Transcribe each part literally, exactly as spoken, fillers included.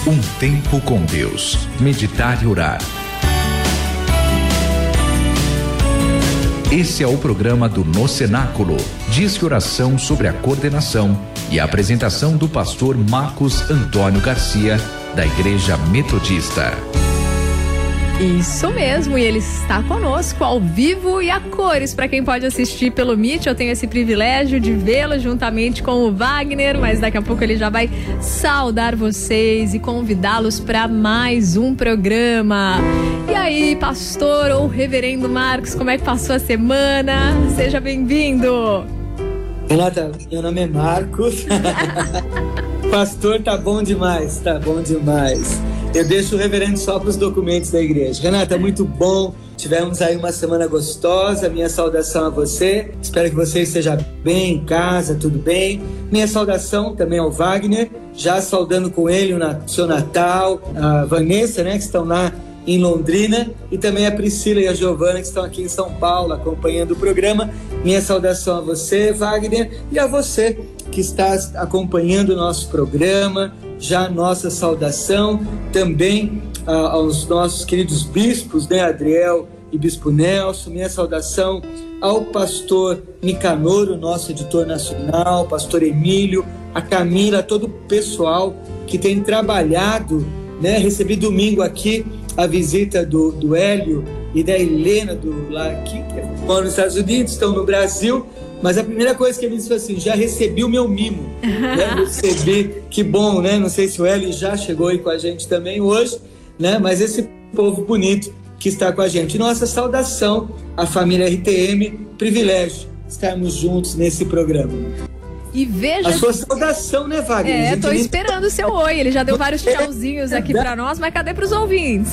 Um tempo com Deus. Meditar e orar. Esse é o programa do No Cenáculo. Disque oração sobre a coordenação e a apresentação do pastor Marcos Antônio Garcia, da Igreja Metodista. Isso mesmo, e ele está conosco ao vivo e a cores. Para quem pode assistir pelo Meet, eu tenho esse privilégio de vê-lo juntamente com o Wagner, mas daqui a pouco ele já vai saudar vocês e convidá-los para mais um programa. E aí, pastor ou reverendo Marcos, como é que passou a semana? Seja bem-vindo. Renata, meu nome é Marcos. Pastor, tá bom demais, tá bom demais. Eu deixo o reverendo só para os documentos da igreja. Renata, muito bom. Tivemos aí uma semana gostosa. Minha saudação a você. Espero que você esteja bem em casa, tudo bem. Minha saudação também ao Wagner, já saudando com ele o seu Natal. A Vanessa, né, que estão lá em Londrina, e também a Priscila e a Giovana, que estão aqui em São Paulo acompanhando o programa. Minha saudação a você, Wagner, e a você que está acompanhando o nosso programa. Já a nossa saudação também uh, aos nossos queridos bispos, né, Adriel e Bispo Nelson. Minha saudação ao pastor Nicanor, o nosso editor nacional, pastor Emílio, a Camila, todo o pessoal que tem trabalhado, né? Recebi domingo aqui a visita do, do Hélio e da Helena, do, lá aqui, que moram nos Estados Unidos, estão no Brasil. Mas a primeira coisa que ele disse foi assim: já recebi o meu mimo, né? Recebi, que bom, né? Não sei se o Eli já chegou aí com a gente também hoje, né? Mas esse povo bonito que está com a gente. Nossa saudação à família R T M, privilégio estarmos juntos nesse programa. E veja... A sua saudação, né, Wagner? É, tô esperando o seu oi. Ele já deu vários tchauzinhos aqui para nós, mas cadê para os ouvintes?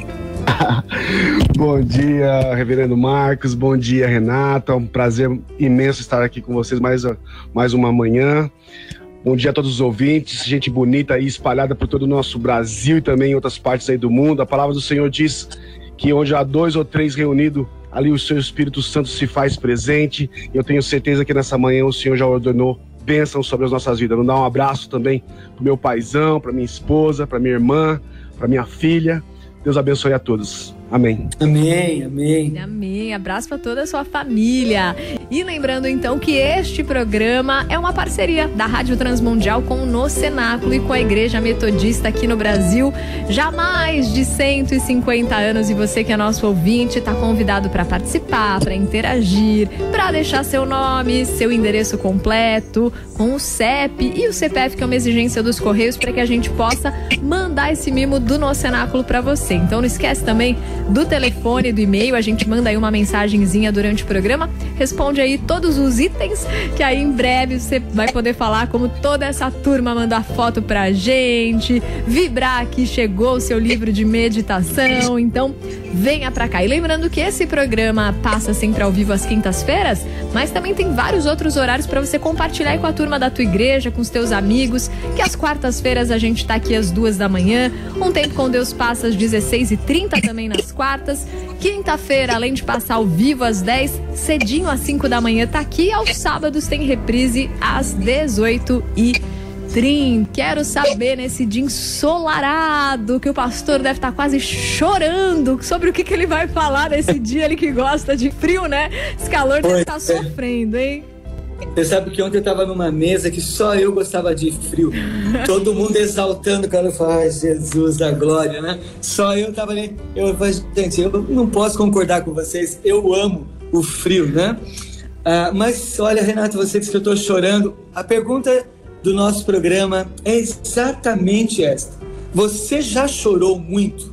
Bom dia, reverendo Marcos, bom dia, Renata, um prazer imenso estar aqui com vocês mais, mais uma manhã. Bom dia a todos os ouvintes, gente bonita aí espalhada por todo o nosso Brasil e também em outras partes aí do mundo. A palavra do Senhor diz que onde há dois ou três reunidos, ali o seu Espírito Santo se faz presente. Eu tenho certeza que nessa manhã o Senhor já ordenou bênção sobre as nossas vidas. Vou dar um abraço também pro meu paizão, pra minha esposa, pra minha irmã, pra minha filha. Deus abençoe a todos. Amém. Amém, amém. Amém. Abraço para toda a sua família. E lembrando então que este programa é uma parceria da Rádio Transmundial com o No Cenáculo e com a Igreja Metodista aqui no Brasil. Já há mais de cento e cinquenta anos, e você que é nosso ouvinte está convidado para participar, para interagir, para deixar seu nome, seu endereço completo, com o C E P e o C P F, que é uma exigência dos Correios, para que a gente possa mandar esse mimo do No Cenáculo para você. Então não esquece também do telefone, do e-mail. A gente manda aí uma mensagenzinha durante o programa, responde aí todos os itens, que aí em breve você vai poder falar como toda essa turma mandar foto pra gente, vibrar que chegou o seu livro de meditação. Então venha pra cá. E lembrando que esse programa passa sempre ao vivo às quintas-feiras, mas também tem vários outros horários para você compartilhar aí com a turma da tua igreja, com os teus amigos, que às quartas-feiras a gente tá aqui às duas da manhã, Um Tempo com Deus passa às dezesseis e trinta também nas quartas. Quinta-feira, além de passar ao vivo às dez, cedinho às cinco da manhã tá aqui. Aos sábados tem reprise às dezoito e trinta. Quero saber, nesse dia ensolarado, que o pastor deve estar quase chorando, sobre o que, que ele vai falar nesse dia, ele que gosta de frio, né? Esse calor deve estar sofrendo, hein? Você sabe que ontem eu estava numa mesa que só eu gostava de frio. Todo mundo exaltando, cara, eu falava, ai, Jesus da glória, né? Só eu estava ali. Eu falei, gente, eu não posso concordar com vocês, eu amo o frio, né? Ah, mas olha, Renato, você disse que eu estou chorando. A pergunta do nosso programa é exatamente esta: você já chorou muito?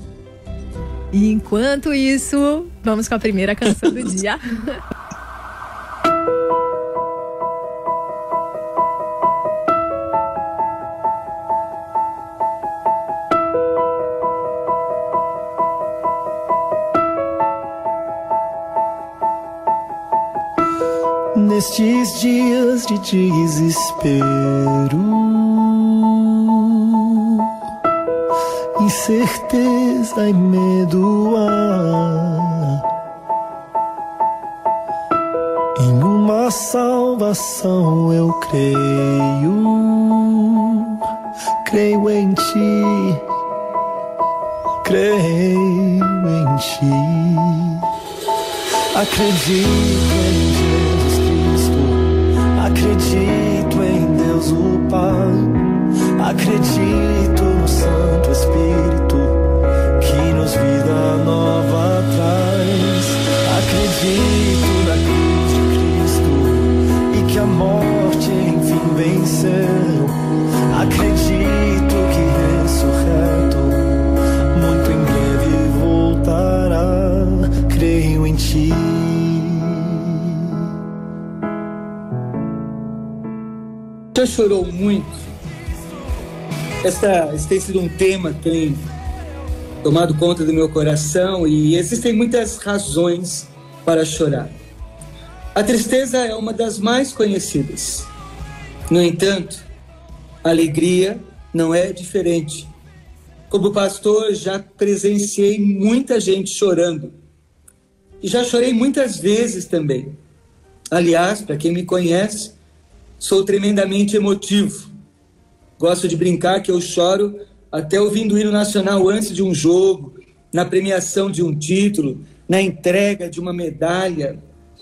E enquanto isso, vamos com a primeira canção do dia. Nestes dias de desespero, incerteza e medo há, em uma salvação eu creio, creio em ti, creio em ti. Acredito em Jesus Cristo, acredito em Deus o Pai, acredito no Santo Espírito que nos vida nova traz. Acredito na cruz de Cristo e que a morte enfim venceu. Acredito que ressurreto muito em breve voltará. Creio em ti. Já chorou muito? Esta, esse tem sido um tema que tem tomado conta do meu coração e existem muitas razões para chorar. A tristeza é uma das mais conhecidas. No entanto, a alegria não é diferente. Como pastor, já presenciei muita gente chorando. E já chorei muitas vezes também. Aliás, para quem me conhece, sou tremendamente emotivo. Gosto de brincar que eu choro até ouvindo o hino nacional antes de um jogo, na premiação de um título, na entrega de uma medalha.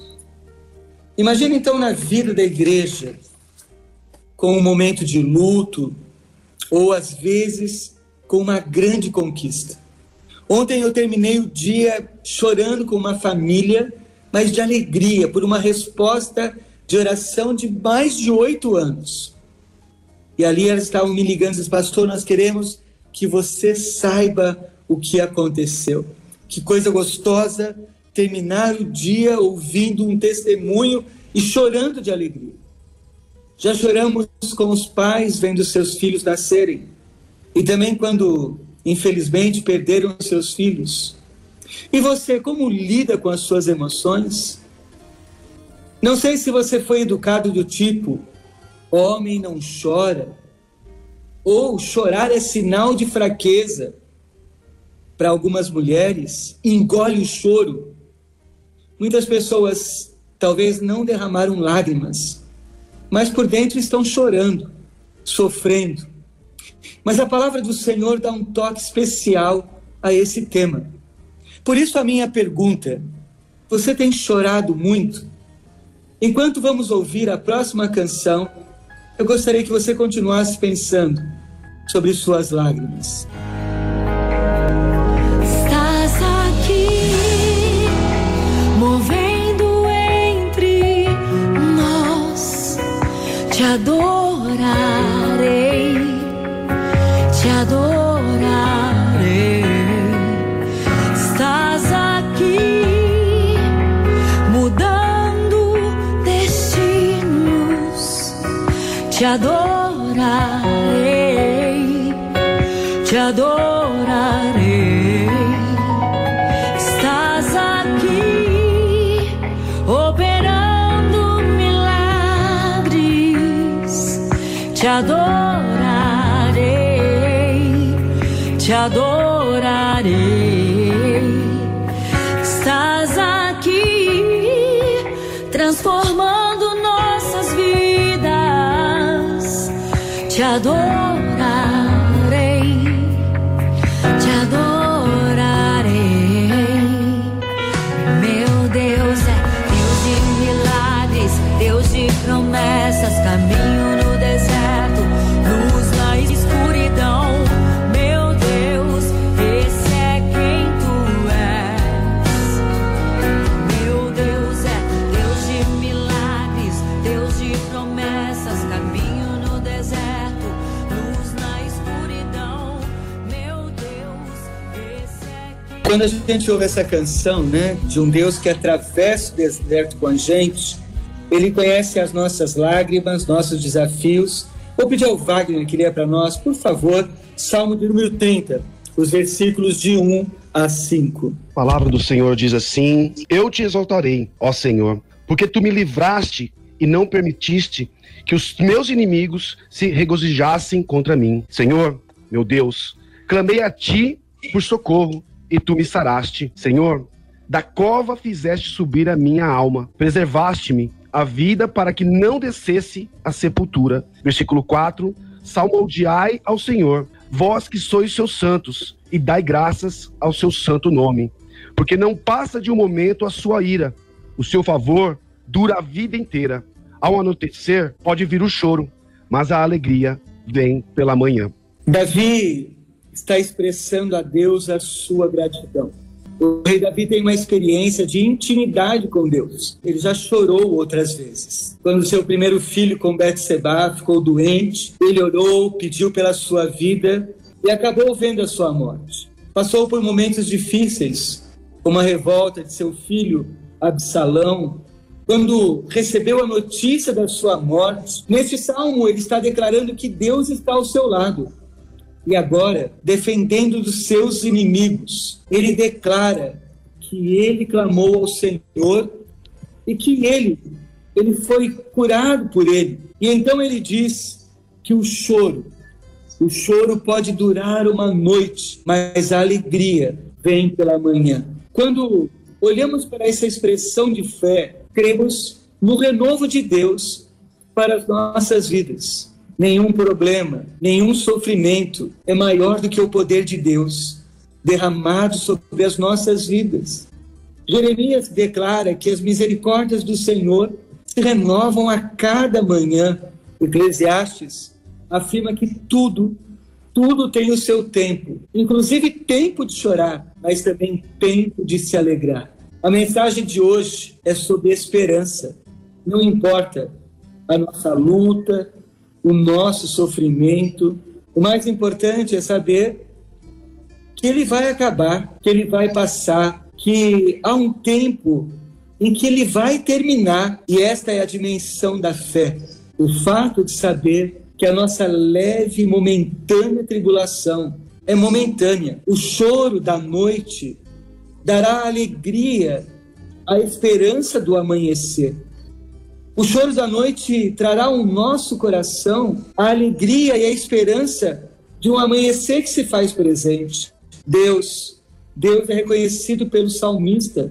Imagina então na vida da igreja, com um momento de luto, ou às vezes com uma grande conquista. Ontem eu terminei o dia chorando com uma família, mas de alegria, por uma resposta de oração de mais de oito anos. E ali elas estavam me ligando e dizendo: pastor, nós queremos que você saiba o que aconteceu. Que coisa gostosa terminar o dia ouvindo um testemunho e chorando de alegria. Já choramos com os pais vendo seus filhos nascerem. E também quando, infelizmente, perderam seus filhos. E você, como lida com as suas emoções? Não sei se você foi educado do tipo: homem não chora, ou chorar é sinal de fraqueza. Para algumas mulheres, engole o choro. Muitas pessoas talvez não derramaram lágrimas, mas por dentro estão chorando, sofrendo. Mas a palavra do Senhor dá um toque especial a esse tema. Por isso a minha pergunta: você tem chorado muito? Enquanto vamos ouvir a próxima canção, eu gostaria que você continuasse pensando sobre suas lágrimas. Estás aqui, movendo entre nós. Te adorarei, te adorarei. Estás aqui, mudando destinos. Te adorarei, te adorarei. Estás aqui, operando milagres. Te adorarei, te adorarei. Estás aqui, transformando nossas vidas. Te adorarei, te adorarei. Meu Deus é Deus de milagres, Deus de promessas, caminho no deserto, luz na escuridão. Meu Deus, esse é quem tu és. Meu Deus é Deus de milagres, Deus de promessas, caminho no deserto, luz na escuridão. Meu Deus, esse é quem... Quando a gente ouve essa canção, né, de um Deus que atravessa o deserto com a gente, Ele conhece as nossas lágrimas, nossos desafios. Vou pedir ao Wagner que lê para nós, por favor, Salmo de número trinta, os versículos de um a cinco. A palavra do Senhor diz assim: eu te exaltarei, ó Senhor, porque tu me livraste e não permitiste que os meus inimigos se regozijassem contra mim. Senhor, meu Deus, clamei a ti por socorro e tu me saraste. Senhor, da cova fizeste subir a minha alma, preservaste-me a vida para que não descesse a sepultura. Versículo quatro, salmodiai ao Senhor, vós que sois seus santos, e dai graças ao seu santo nome. Porque não passa de um momento a sua ira, o seu favor dura a vida inteira. Ao anoitecer pode vir o choro, mas a alegria vem pela manhã. Davi está expressando a Deus a sua gratidão. O rei Davi tem uma experiência de intimidade com Deus. Ele já chorou outras vezes. Quando seu primeiro filho com Betseba ficou doente, ele orou, pediu pela sua vida e acabou vendo a sua morte. Passou por momentos difíceis, como a revolta de seu filho Absalão. Quando recebeu a notícia da sua morte, neste salmo ele está declarando que Deus está ao seu lado. E agora, defendendo dos seus inimigos, ele declara que ele clamou ao Senhor e que ele, ele foi curado por ele. E então ele diz que o choro, o choro pode durar uma noite, mas a alegria vem pela manhã. Quando olhamos para essa expressão de fé, cremos no renovo de Deus para as nossas vidas. Nenhum problema, nenhum sofrimento é maior do que o poder de Deus derramado sobre as nossas vidas. Jeremias declara que as misericórdias do Senhor se renovam a cada manhã. Eclesiastes afirma que tudo, tudo tem o seu tempo, inclusive tempo de chorar, mas também tempo de se alegrar. A mensagem de hoje é sobre esperança. Não importa a nossa luta, o nosso sofrimento, o mais importante é saber que ele vai acabar, que ele vai passar, que há um tempo em que ele vai terminar. E esta é a dimensão da fé. O fato de saber que a nossa leve e momentânea tribulação é momentânea. O choro da noite dará alegria, a esperança do amanhecer. O choro da noite trará ao nosso coração a alegria e a esperança de um amanhecer que se faz presente. Deus, Deus é reconhecido pelo salmista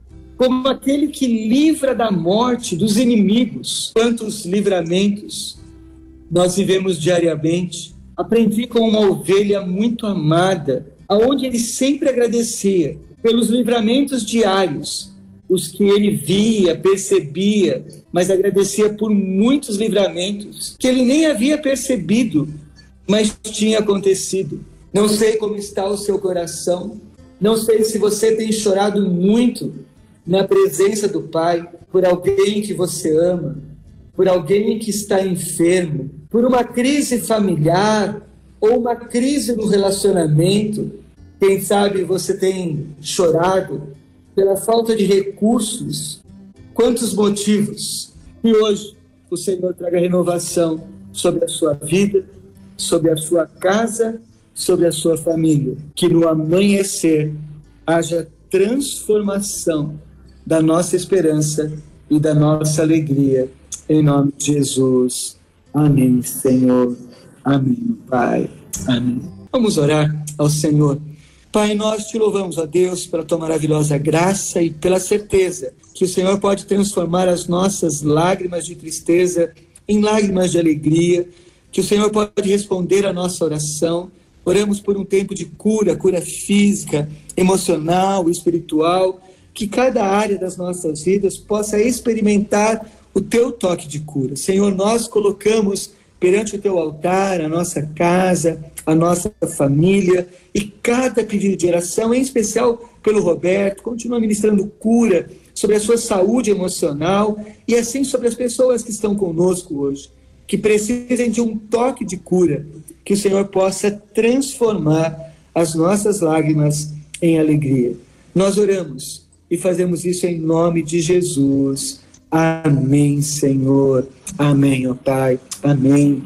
como aquele que livra da morte dos inimigos. Quantos livramentos nós vivemos diariamente. Aprendi com uma ovelha muito amada, aonde ele sempre agradecia pelos livramentos diários, os que ele via, percebia, mas agradecia por muitos livramentos que ele nem havia percebido, mas tinha acontecido. Não sei como está o seu coração, não sei se você tem chorado muito na presença do Pai, por alguém que você ama, por alguém que está enfermo, por uma crise familiar ou uma crise no relacionamento. Quem sabe você tem chorado pela falta de recursos. Quantos motivos. E hoje o Senhor traga renovação sobre a sua vida, sobre a sua casa, sobre a sua família. Que no amanhecer haja transformação da nossa esperança e da nossa alegria. Em nome de Jesus. Amém, Senhor. Amém, Pai. Amém. Vamos orar ao Senhor. Pai, nós te louvamos, ó Deus, pela tua maravilhosa graça e pela certeza que o Senhor pode transformar as nossas lágrimas de tristeza em lágrimas de alegria, que o Senhor pode responder a nossa oração. Oramos por um tempo de cura, cura física, emocional, espiritual, que cada área das nossas vidas possa experimentar o teu toque de cura. Senhor, nós colocamos perante o teu altar a nossa casa, a nossa família e cada pedido de oração, em especial pelo Roberto, continua ministrando cura sobre a sua saúde emocional e assim sobre as pessoas que estão conosco hoje, que precisem de um toque de cura, que o Senhor possa transformar as nossas lágrimas em alegria. Nós oramos e fazemos isso em nome de Jesus. Amém, Senhor. Amém, ó Pai. Amém.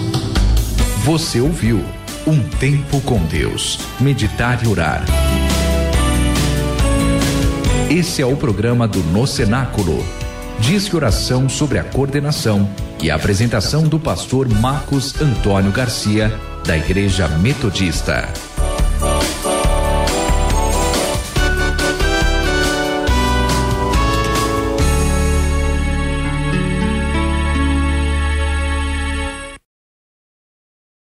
Você ouviu Um Tempo com Deus. Meditar e orar. Esse é o programa do No Cenáculo. Disque oração sobre a coordenação e a apresentação do pastor Marcos Antônio Garcia, da Igreja Metodista.